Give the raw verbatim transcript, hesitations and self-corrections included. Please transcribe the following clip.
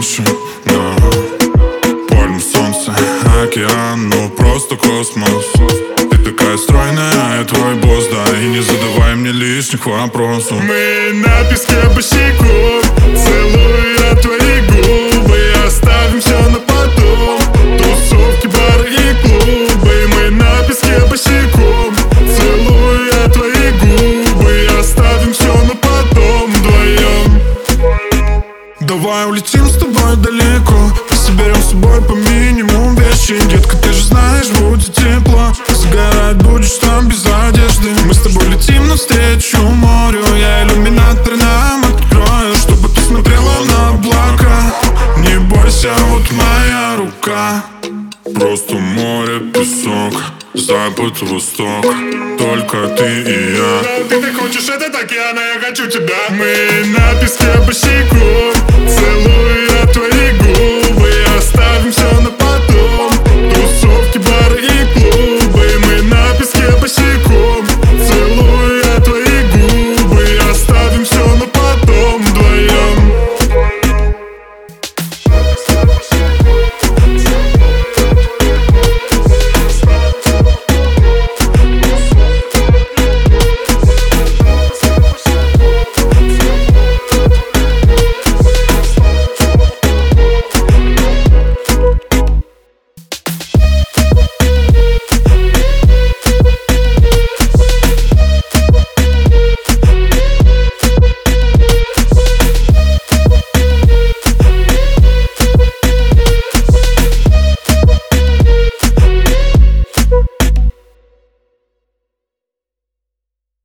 раньше, да. Пальмы, солнце, океан, ну просто космос. Ты такая стройная, я твой босс, да. И не задавай мне лишних вопросов. Мы на песке босиком, целую я твои губы. Оставим все на потом, тусовки, бары и клубы. Мы на песке босиком, целую я твои губы. Оставим все на потом вдвоем. Давай улетим с тобой далеко, соберем с собой по минимум вещи. Детка, ты же знаешь, будет тепло. Загорать будешь там без одежды. Мы с тобой летим навстречу морю. Я иллюминатор нам открою, чтобы ты смотрела на облака. Не бойся, вот моя рука. Просто море, песок, запад, восток. Только ты и я. Да, ты так хочешь этот океан, а я хочу тебя. Мы на песке босиком,